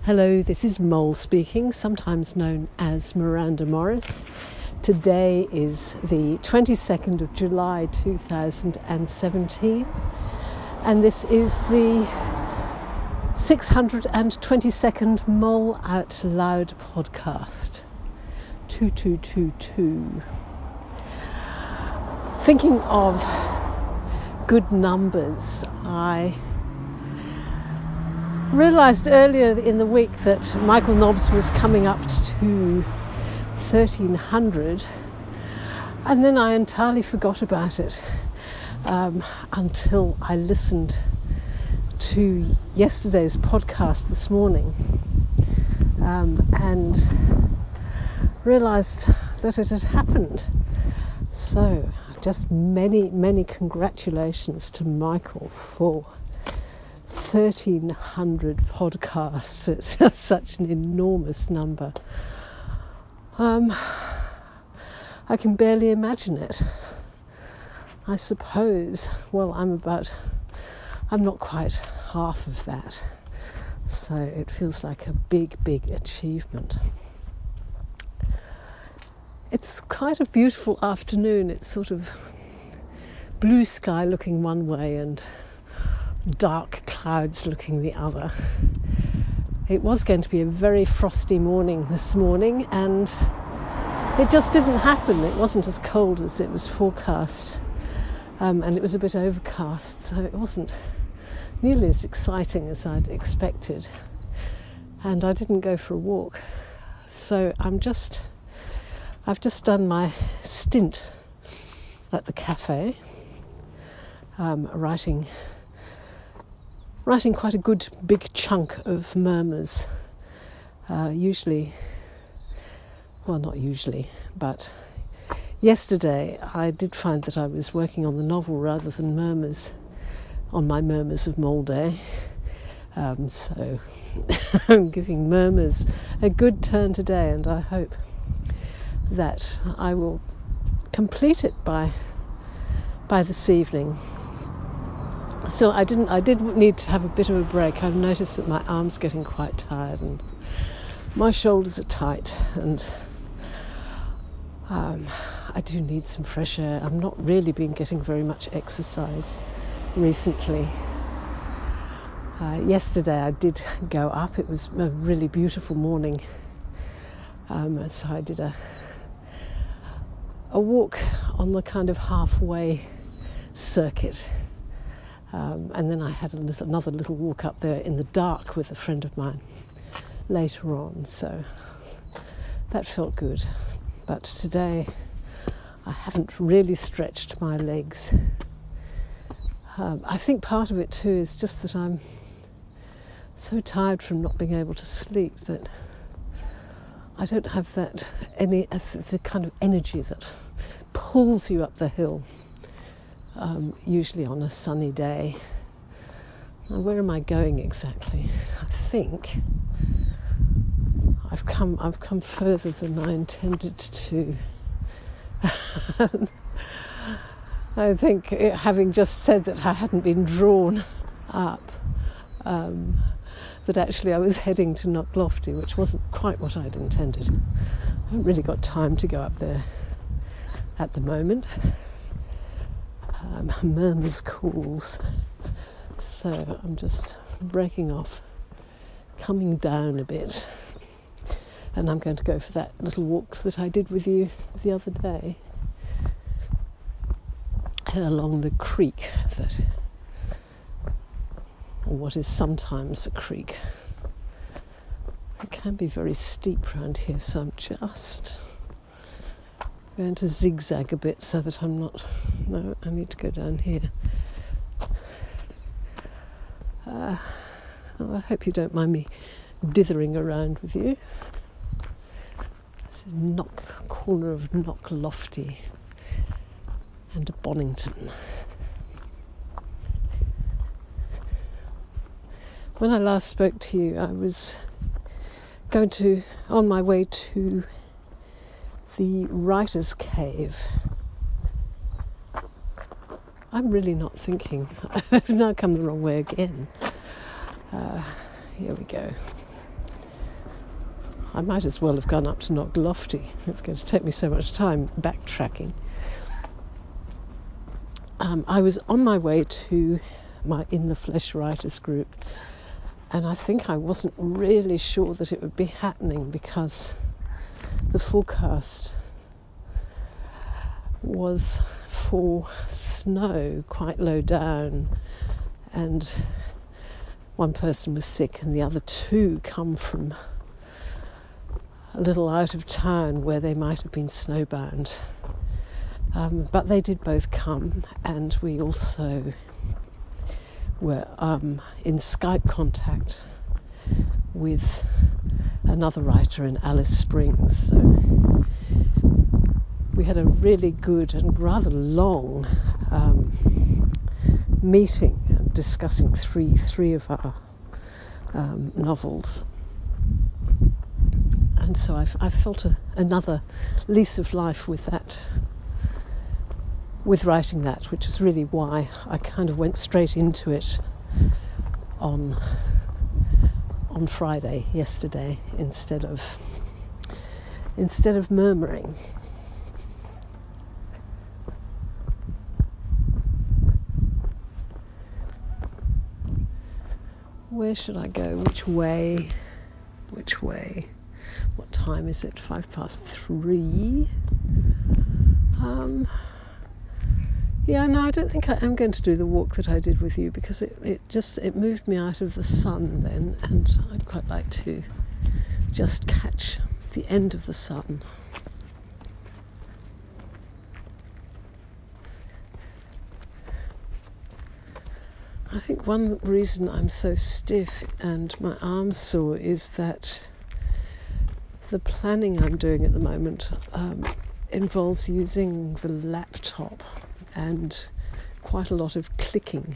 Hello, this is Mole speaking, sometimes known as Miranda Morris. Today is the 22nd of July 2017, and this is the 622nd Mole Out Loud podcast. 2222. Thinking of good numbers, I realised earlier in the week that Michael Nobbs was coming up to 1300, and then I entirely forgot about it until I listened to yesterday's podcast this morning and realised that it had happened. So just many congratulations to Michael for 1,300 podcasts. It's just such an enormous number. I can barely imagine it. I suppose, well, I'm not quite half of that. So it feels like a big achievement. It's quite a beautiful afternoon. It's sort of blue sky looking one way and dark clouds looking the other. It was going to be a very frosty morning this morning, and it just didn't happen. It wasn't as cold as it was forecast, and it was a bit overcast, so it wasn't nearly as exciting as I'd expected, and I didn't go for a walk. So I've just done my stint at the cafe, writing quite a good big chunk of murmurs. Not usually, but yesterday I did find that I was working on the novel rather than murmurs on my Murmurs of Mole Day. So I'm giving murmurs a good turn today, and I hope that I will complete it by this evening. Still, I did need to have a bit of a break. I've noticed that my arm's getting quite tired and my shoulders are tight, and I do need some fresh air. I've not really been getting very much exercise recently. Yesterday I did go up. It was a really beautiful morning, so I did a walk on the kind of halfway circuit. And then I had another little walk up there in the dark with a friend of mine later on, so that felt good. But today I haven't really stretched my legs. I think part of it too is just that I'm so tired from not being able to sleep that I don't have the kind of energy that pulls you up the hill. Usually on a sunny day. Now, where am I going exactly? I think I've come further than I intended to. I think, having just said that I hadn't been drawn up, that actually I was heading to Knocklofty, which wasn't quite what I'd intended. I haven't really got time to go up there at the moment. Murmurs calls, so I'm just breaking off, coming down a bit, and I'm going to go for that little walk that I did with you the other day along the creek or what is sometimes a creek. It can be very steep around here, so I'm just going to zigzag a bit so that I'm not... No, I need to go down here. I hope you don't mind me dithering around with you. This is corner of Knocklofty and Bonington. When I last spoke to you, I was on my way to the Writer's Cave. I'm really not thinking. I've now come the wrong way again. Here we go. I might as well have gone up to Knockloftey. It's going to take me so much time backtracking. I was on my way to my In the Flesh writers group, and I think I wasn't really sure that it would be happening because the forecast was for snow quite low down, and one person was sick and the other two come from a little out of town where they might have been snowbound. But they did both come, and we also were in Skype contact with another writer in Alice Springs. So we had a really good and rather long meeting discussing three of our novels. And so I felt another lease of life with that, with writing that, which is really why I kind of went straight into it on Friday, yesterday, instead of murmuring. Where should I go? Which way? What time is it? 3:05. Yeah, no, I don't think I am going to do the walk that I did with you, because it moved me out of the sun then, and I'd quite like to just catch the end of the sun. I think one reason I'm so stiff and my arms sore is that the planning I'm doing at the moment involves using the laptop and quite a lot of clicking.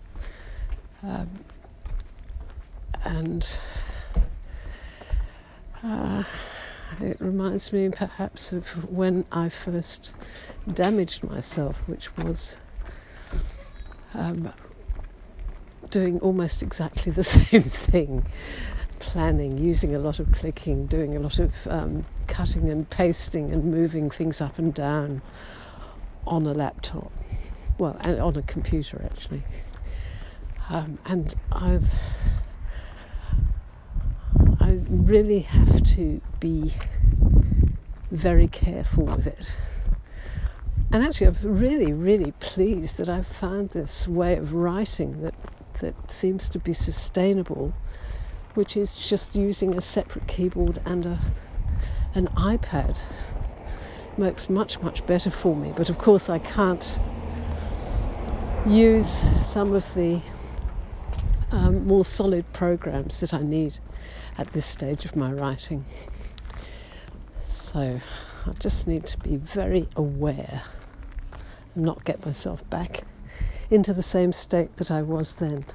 It reminds me perhaps of when I first damaged myself, which was doing almost exactly the same thing. Planning, using a lot of clicking, doing a lot of cutting and pasting and moving things up and down on a laptop, well, and on a computer actually. And I really have to be very careful with it. And actually I'm really, really pleased that I've found this way of writing that seems to be sustainable, which is just using a separate keyboard and an iPad. Works much, much better for me. But of course I can't use some of the more solid programs that I need at this stage of my writing. So I just need to be very aware and not get myself back into the same state that I was then.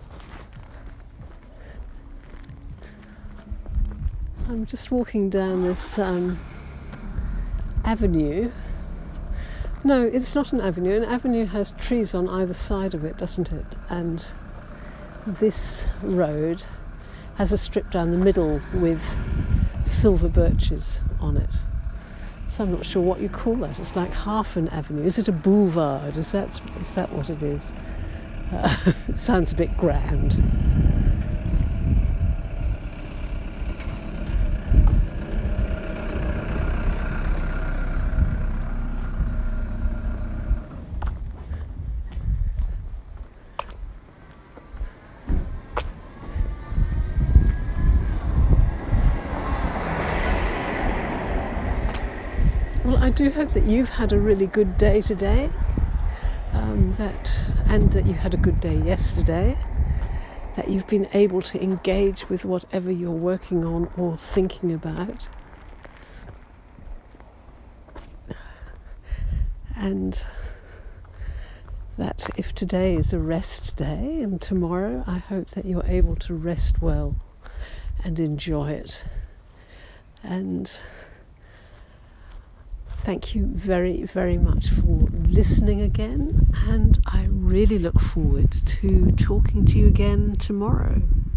I'm just walking down this avenue. No, it's not an avenue. An avenue has trees on either side of it, doesn't it? And this road has a strip down the middle with silver birches on it. So I'm not sure what you call that. It's like half an avenue. Is it a boulevard? Is that what it is? It sounds a bit grand. Well, I do hope that you've had a really good day today, that you had a good day yesterday, that you've been able to engage with whatever you're working on or thinking about, and that if today is a rest day and tomorrow, I hope that you're able to rest well and enjoy it. And thank you very, very much for listening again, and I really look forward to talking to you again tomorrow.